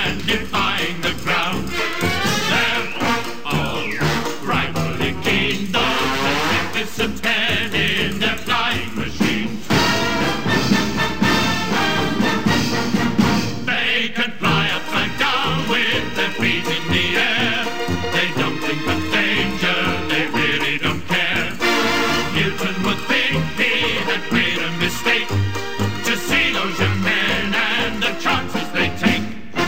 and defying the ground. They're all rightfully keen, those magnificent men in their flying machines. They can fly upside down with their feet in the air. They don't think of danger, they really don't care. Newton would think he had made a mistake to see those young men and the chances they take.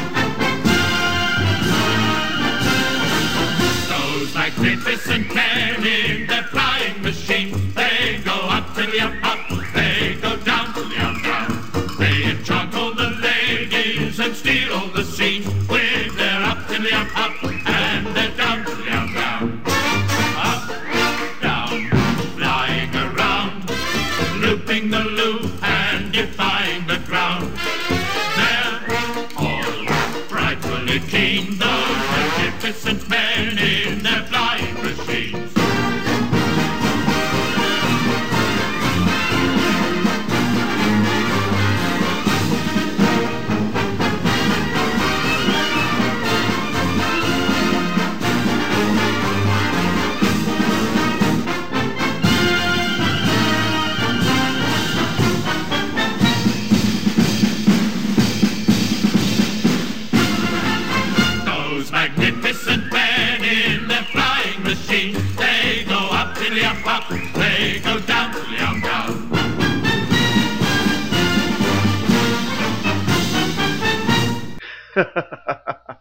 Those magnificent men in their flying machine, they go up to the up, they go down to the down. They enchant all the ladies and steal all the scene with their up to the up, and their down to the down. Up, down, flying around, looping the loop and defying the ground. They're all frightfully keen, those magnificent men in their flying machines. Magnificent men in their flying machine, they go up to the up, they go down to the down.